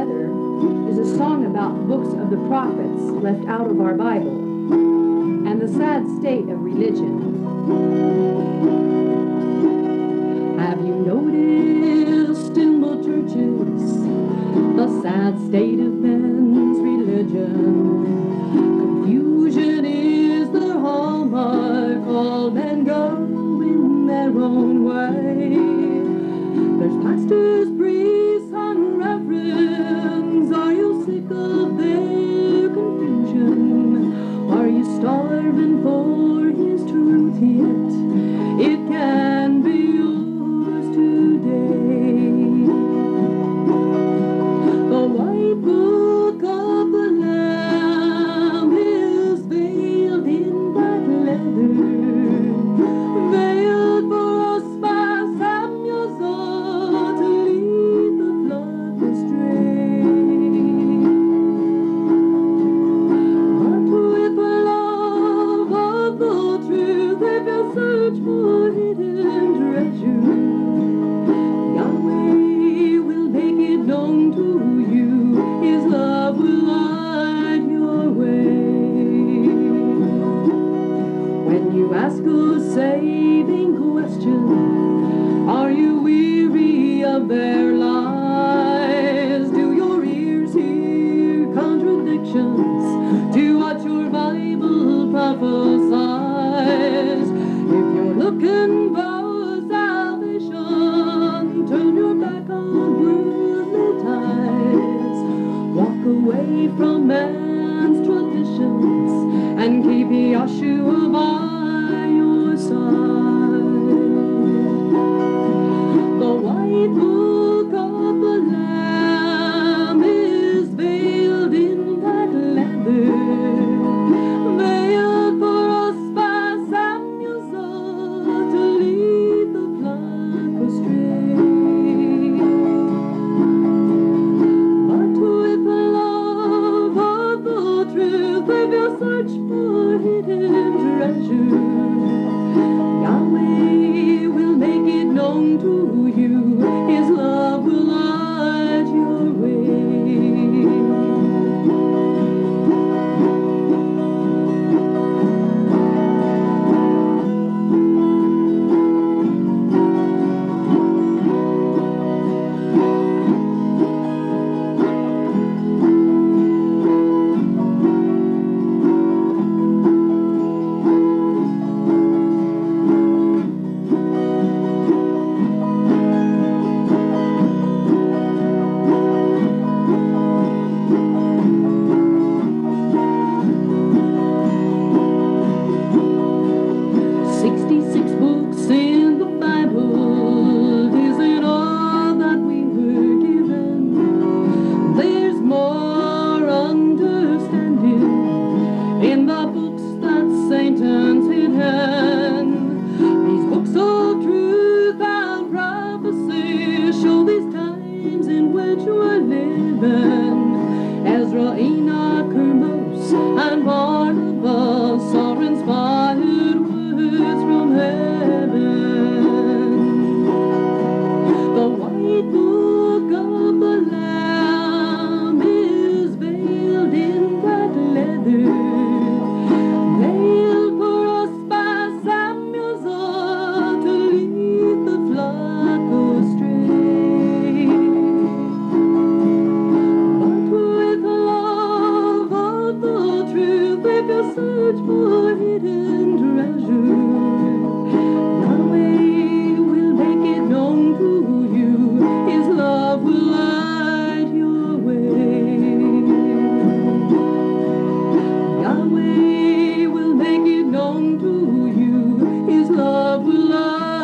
Together is a song about books of the prophets left out of our Bible and the sad state of religion. Have you noticed in the churches the sad state of men's religion? Confusion is the hallmark, all men go in their own way. There's pastors, priests, and reverends. Are you sick of their confusion? Are you starving for his truth yet? It can be yours today. The white book of the Lamb is veiled in black leather, veiled for us by Samuel's sword to lead the flock astray. But with the love of the truth, if you search for hidden treasure, Yahweh will make it known to you. His love will light your way. When you ask a saving question, are you weary of their lies? Do your ears hear contradictions to what your Bible prophesies? If you're looking for salvation, turn your back on worldly ties. Walk away from man's traditions and keep Yahshua by your side. The white book of the Lamb is veiled in black leather, veiled for us by Samuel's sword to lead the flock astray. But with the love of the truth, if you search for hidden treasure, Yahweh will make it known to you. His love will light your way. Search for hidden treasure. Yahweh will make it known to you. His love will light your way. Yahweh will make it known to you. His love will light